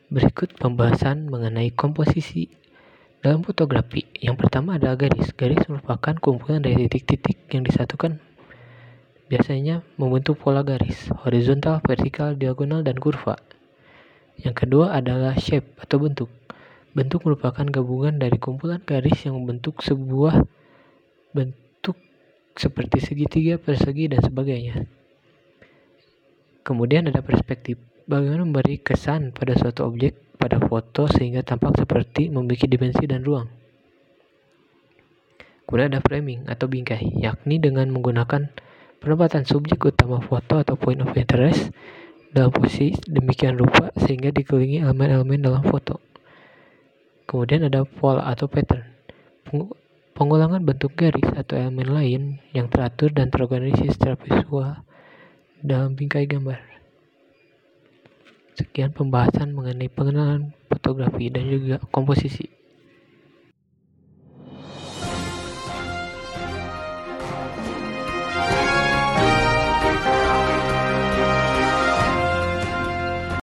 Berikut pembahasan mengenai komposisi dalam fotografi. Yang pertama adalah garis. Garis merupakan kumpulan dari titik-titik yang disatukan, biasanya membentuk pola garis, horizontal, vertikal, diagonal, dan kurva. Yang kedua adalah shape atau bentuk. Bentuk merupakan gabungan dari kumpulan garis yang membentuk sebuah bentuk seperti segitiga, persegi, dan sebagainya. Kemudian ada perspektif. Bagaimana memberi kesan pada suatu objek pada foto sehingga tampak seperti memiliki dimensi dan ruang. Kemudian ada framing atau bingkai, yakni dengan menggunakan penempatan subjek utama foto atau point of interest dalam posisi demikian rupa sehingga dikelilingi elemen-elemen dalam foto. Kemudian ada pola atau pattern, pengulangan bentuk garis atau elemen lain yang teratur dan terorganisasi secara visual dalam bingkai gambar. Sekian pembahasan mengenai pengenalan fotografi dan juga komposisi.